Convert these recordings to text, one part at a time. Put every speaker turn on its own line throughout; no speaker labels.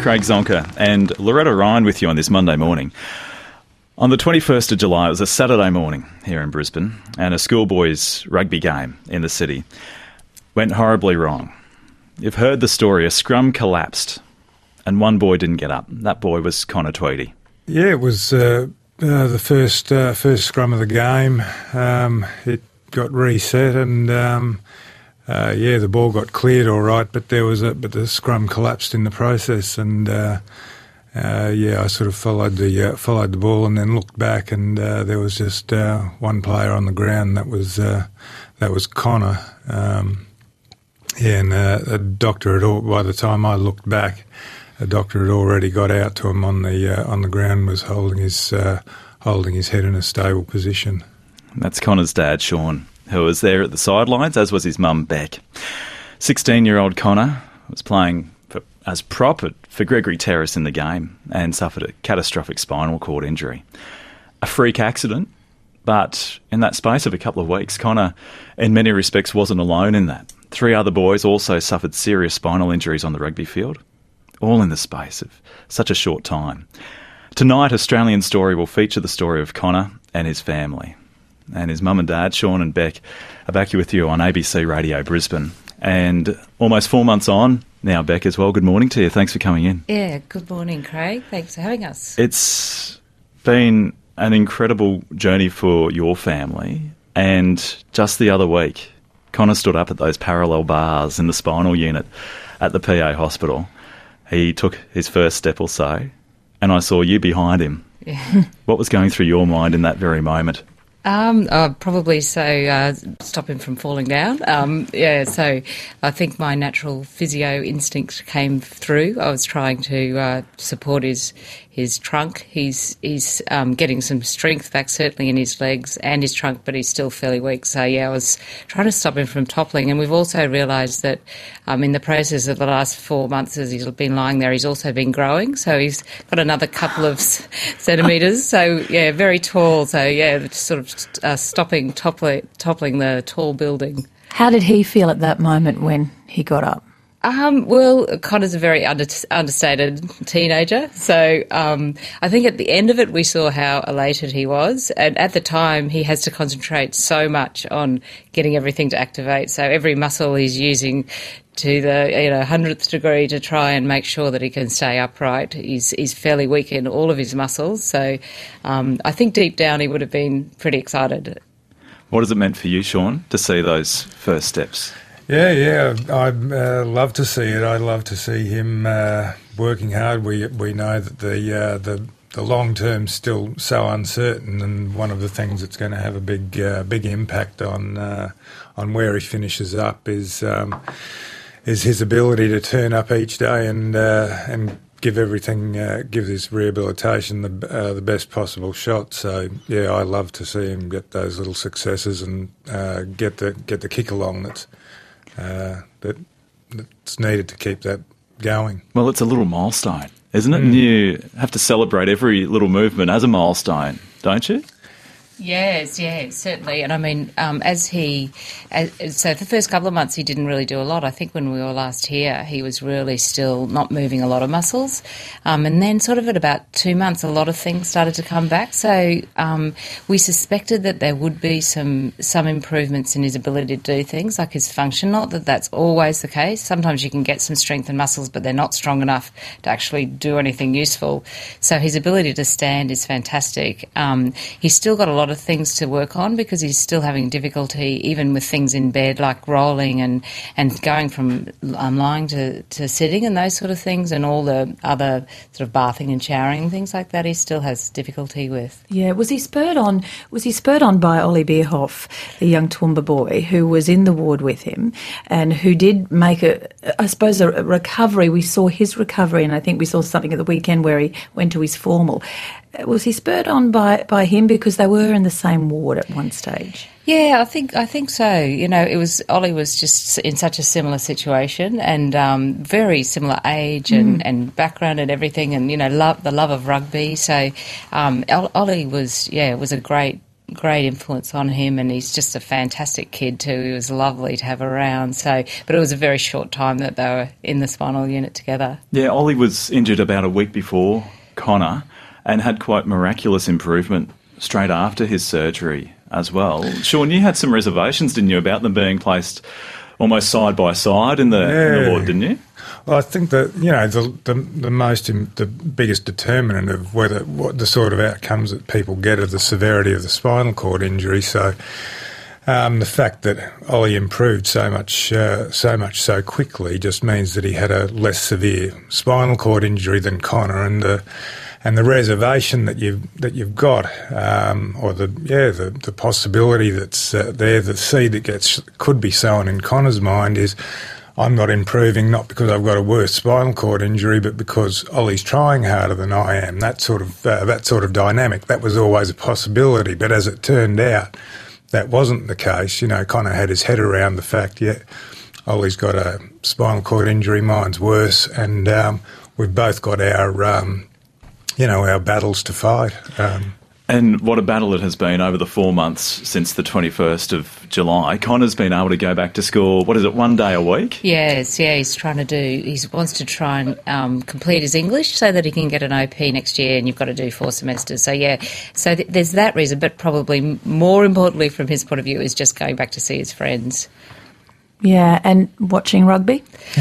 Craig Zonka and Loretta Ryan with you on this Monday morning. On the 21st of July, it was a Saturday morning here in Brisbane, and a schoolboys rugby game in the city went horribly wrong. You've heard the story. A scrum collapsed and one boy didn't get up. That boy was Connor Tweedy.
Yeah, it was the first scrum of the game. It got reset and the ball got cleared all right, but the scrum collapsed in the process, and I sort of followed the ball and then looked back, and there was just one player on the ground. That was Connor. And a doctor by the time I looked back, a doctor had already got out to him on the ground, was holding his head in a stable position.
That's Connor's dad, Sean, who was there at the sidelines, as was his mum, Beck. 16-year-old Connor was playing as prop for Gregory Terrace in the game and suffered a catastrophic spinal cord injury. A freak accident, but in that space of a couple of weeks, Connor, in many respects, wasn't alone in that. 3 other boys also suffered serious spinal injuries on the rugby field, all in the space of such a short time. Tonight, Australian Story will feature the story of Connor and his family. And his mum and dad, Sean and Beck, are back here with you on ABC Radio Brisbane. And almost 4 months on now, Beck, as well. Good morning to you. Thanks for coming in.
Yeah, good morning, Craig. Thanks for having us.
It's been an incredible journey for your family. And just the other week, Connor stood up at those parallel bars in the spinal unit at the PA hospital. He took his first step or so, and I saw you behind him.
Yeah.
What was going through your mind in that very moment?
Probably stop him from falling down. So I think my natural physio instinct came through. I was trying to support his trunk. He's getting some strength back, certainly in his legs and his trunk, but he's still fairly weak. So, I was trying to stop him from toppling. And we've also realised that in the process of the last 4 months as he's been lying there, he's also been growing. So he's got another couple of centimetres. So, very tall. So, sort of toppling the tall building.
How did he feel at that moment when he got up?
Connor's a very understated teenager, so I think at the end of it we saw how elated he was, and at the time he has to concentrate so much on getting everything to activate, so every muscle he's using to the 100th degree to try and make sure that he can stay upright. He's fairly weak in all of his muscles, so I think deep down he would have been pretty excited.
What has it meant for you, Sean, to see those first steps?
Yeah, I love to see it. I love to see him working hard. We know that the long term's still so uncertain, and one of the things that's going to have a big impact on where he finishes up is his ability to turn up each day and give his rehabilitation the best possible shot. So I love to see him get those little successes and get the kick along that's needed to keep that going.
Well, it's a little milestone, isn't it? And you have to celebrate every little movement as a milestone, don't you?
Yes, certainly. And I mean, so the first couple of months he didn't really do a lot. I think when we were last here, he was really still not moving a lot of muscles. And then sort of at about 2 months, a lot of things started to come back. So we suspected that there would be some improvements in his ability to do things like his function. Not that that's always the case. Sometimes you can get some strength and muscles, but they're not strong enough to actually do anything useful. So his ability to stand is fantastic. He's still got a lot of things to work on because he's still having difficulty even with things in bed like rolling and going from lying to sitting and those sort of things, and all the other sort of bathing and showering and things like that he still has difficulty with.
Yeah, was he spurred on by Ollie Bierhoff, the young Toowoomba boy who was in the ward with him and who did make a recovery. We saw his recovery, and I think we saw something at the weekend where he went to his formal. Was he spurred on by him because they were in the same ward at one stage?
Yeah, I think so. Ollie was just in such a similar situation and very similar age and background and everything, and the love of rugby. So Ollie was a great great influence on him, and he's just a fantastic kid too. He was lovely to have around. So, but it was a very short time that they were in the spinal unit together.
Yeah, Ollie was injured about a week before Connor and had quite miraculous improvement straight after his surgery as well. Sean, you had some reservations, didn't you, about them being placed almost side by side in the ward, didn't you?
Well, I think that the biggest determinant of what the sort of outcomes that people get are the severity of the spinal cord injury. So the fact that Ollie improved so much so quickly just means that he had a less severe spinal cord injury than Connor, and the reservation that you've got, or the possibility that's there, the seed that could be sown in Connor's mind is, I'm not improving not because I've got a worse spinal cord injury, but because Ollie's trying harder than I am. That sort of dynamic, that was always a possibility. But as it turned out, that wasn't the case. Connor had his head around the fact, Ollie's got a spinal cord injury, mine's worse, and we've both got our battles to fight.
And what a battle it has been over the 4 months since the 21st of July. Connor's been able to go back to school, 1 day a week?
Yes, he wants to try and complete his English so that he can get an OP next year, and you've got to do 4 semesters. So, there's that reason, but probably more importantly from his point of view is just going back to see his friends.
Yeah, and watching rugby?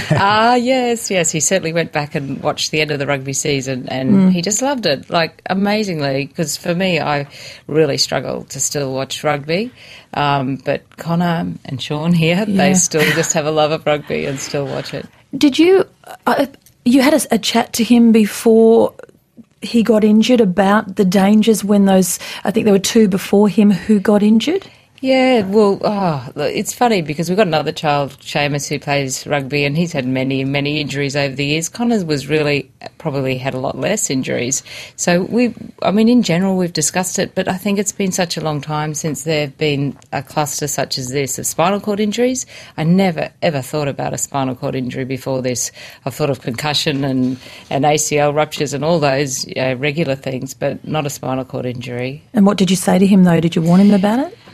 Yes. He certainly went back and watched the end of the rugby season, and he just loved it, amazingly, because for me, I really struggle to still watch rugby. But Connor and Sean here, they still just have a love of rugby and still watch it.
Did you... you had a chat to him before he got injured about the dangers when those... I think there were 2 before him who got injured?
Yeah, well, it's funny because we've got another child, Seamus, who plays rugby, and he's had many, many injuries over the years. Connor's was probably had a lot less injuries. So in general, we've discussed it, but I think it's been such a long time since there have been a cluster such as this of spinal cord injuries. I never, ever thought about a spinal cord injury before this. I've thought of concussion and ACL ruptures and all those regular things, but not a spinal cord injury.
And what did you say to him, though? Did you warn him about it?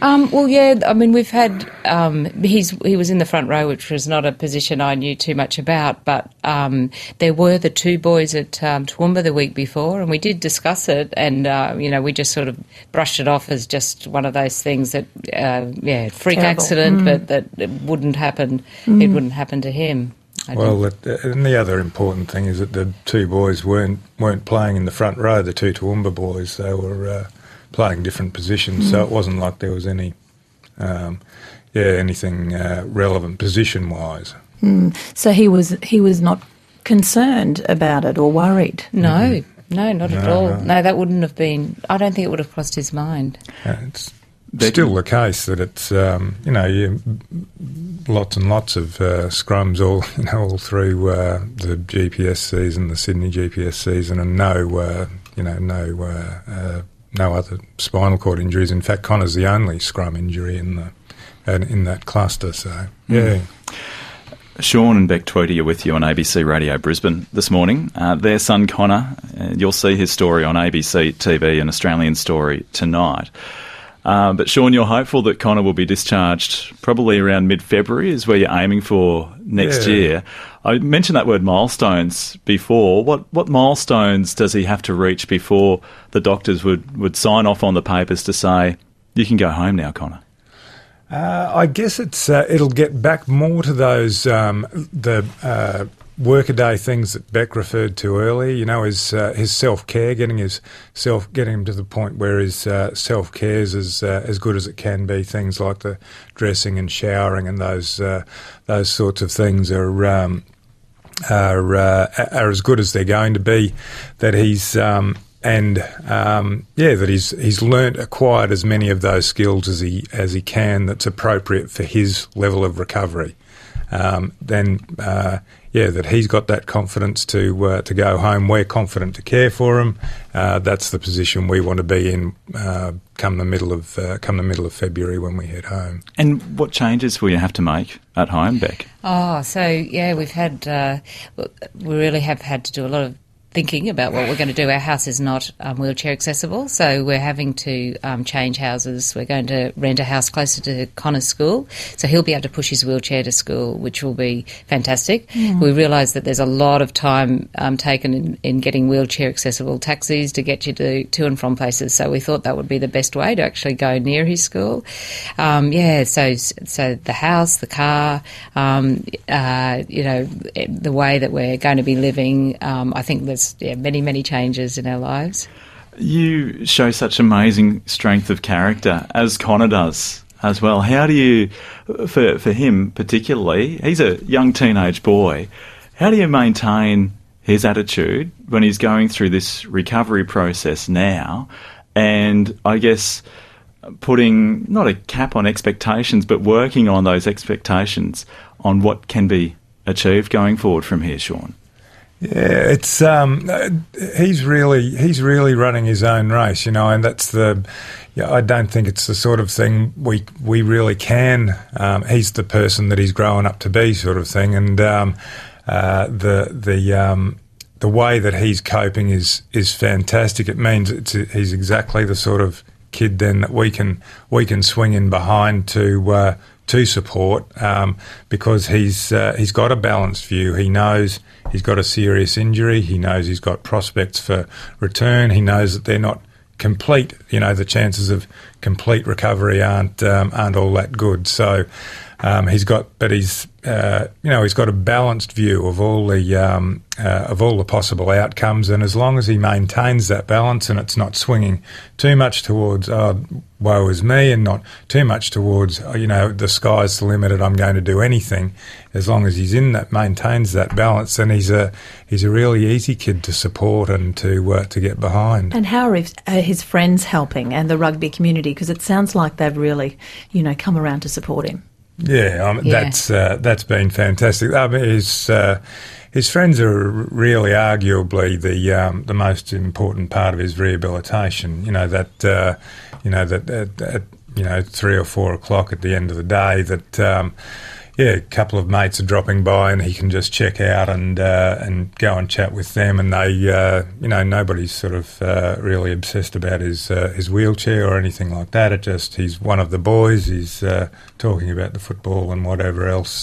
We've had... he was in the front row, which was not a position I knew too much about, but there were the 2 boys at Toowoomba the week before, and we did discuss it, and, we just sort of brushed it off as just one of those things that, freak
Terrible.
Accident, but that it wouldn't happen. It wouldn't happen to him.
And the other important thing is that the 2 boys weren't playing in the front row, the 2 Toowoomba boys. They were... playing different positions, so it wasn't like there was any, anything relevant position-wise.
So he was not concerned about it or worried?
No, not at all. No, that wouldn't have been... I don't think it would have crossed his mind.
It's still the case that it's, lots and lots of scrums all through the GPS season, the Sydney GPS season, and no other spinal cord injuries. In fact, Connor's the only scrum injury in that cluster. So, yeah.
Sean and Beck Tweedy are with you on ABC Radio Brisbane this morning. Their son Connor, you'll see his story on ABC TV, an Australian Story, tonight. But Sean, you're hopeful that Connor will be discharged probably around mid-February is where you're aiming for next year. I mentioned that word milestones before. What milestones does he have to reach before the doctors would sign off on the papers to say, you can go home now, Connor?
I guess it'll get back more to those workaday things that Beck referred to earlier. His self-care, getting him to the point where his self-care is as good as it can be. Things like the dressing and showering and those sorts of things are as good as they're going to be. That he's he's acquired as many of those skills as he can that's appropriate for his level of recovery. That he's got that confidence to go home. We're confident to care for him. That's the position we want to be in come the middle of February when we head home.
And what changes will you have to make at home, Beck?
We've had we really have had to do a lot of thinking about what we're going to do. Our house is not wheelchair accessible, so we're having to change houses. We're going to rent a house closer to Connor's school, so he'll be able to push his wheelchair to school, which will be fantastic. We realise that there's a lot of time taken in getting wheelchair accessible taxis to get you to and from places, so we thought that would be the best way to actually go near his school. So the house, the car, the way that we're going to be living, I think there's many, many changes in our lives.
You show such amazing strength of character, as Connor does as well. How do you, for him particularly, he's a young teenage boy, how do you maintain his attitude when he's going through this recovery process now, and I guess putting not a cap on expectations, but working on those expectations on what can be achieved going forward from here, Sean?
Yeah, it's he's really running his own race, and that's I don't think it's the sort of thing we really can. He's the person that he's growing up to be, sort of thing, and the way that he's coping is fantastic. It means he's exactly the sort of kid then that we can swing in behind to support, because he's got a balanced view. He knows he's got a serious injury. He knows he's got prospects for return. He knows that they're not complete. The chances of complete recovery aren't all that good. So he's got a balanced view of all the possible outcomes, and as long as he maintains that balance and it's not swinging too much towards woe is me, and not too much towards the sky's the limit and I'm going to do anything, as long as he's maintains that balance, then he's a really easy kid to support and to get behind.
And how are his friends helping, and the rugby community? Because it sounds like they've really come around to support him.
Yeah, that's been fantastic. I mean, his friends are really arguably the most important part of his rehabilitation. At 3 or 4 o'clock at the end of the day, that a couple of mates are dropping by and he can just check out and go and chat with them, and they nobody's sort of really obsessed about his wheelchair or anything like that. It just, he's one of the boys. He's talking about the football and whatever else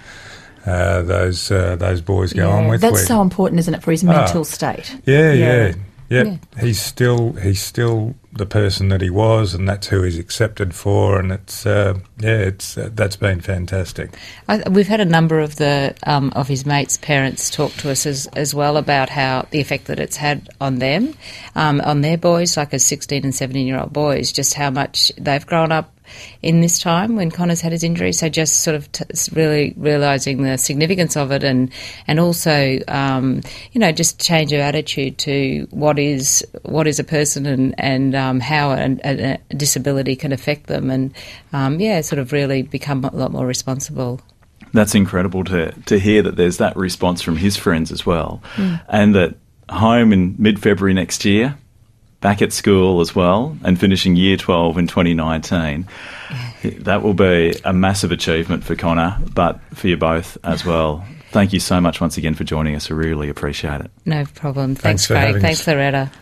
those boys go on with.
That's so important, isn't it, for his mental state?
Yeah. He's still the person that he was, and that's who he's accepted for, and that's been fantastic.
We've had a number of of his mates' parents talk to us as well about how the effect that it's had on them, on their boys, like as 16 and 17-year-old boys, just how much they've grown up in this time when Connor's had his injury. So just sort of really realising the significance of it, and also just change of attitude to what is a person and how a disability can affect them, and sort of really become a lot more responsible.
That's incredible to hear that there's that response from his friends as well, and that home in mid-February next year, back at school as well, and finishing Year 12 in 2019. That will be a massive achievement for Connor, but for you both as well. Thank you so much once again for joining us. I really appreciate it.
No problem. Thanks Craig. Thanks, Loretta.